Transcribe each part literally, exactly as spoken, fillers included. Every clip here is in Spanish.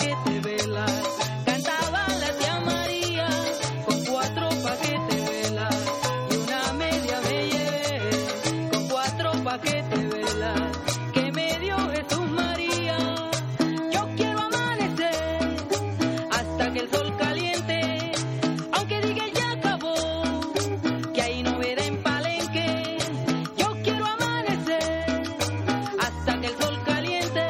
paquetes velas. Cantaba la tía María con cuatro paquetes velas. Y una media me llevé con cuatro paquetes velas que me dio Jesús María. Yo quiero amanecer hasta que el sol caliente, aunque diga ya acabó, que ahí no verá en Palenque. Yo quiero amanecer hasta que el sol caliente.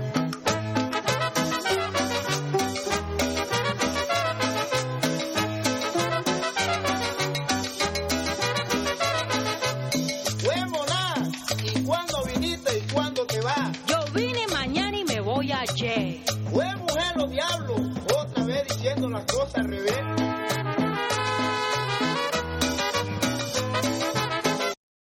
Huevona, ¿y cuándo viniste y cuándo te vas? Yo vine mañana y me voy ayer. Fue mujer o diablo, otra vez diciendo las cosas al revés.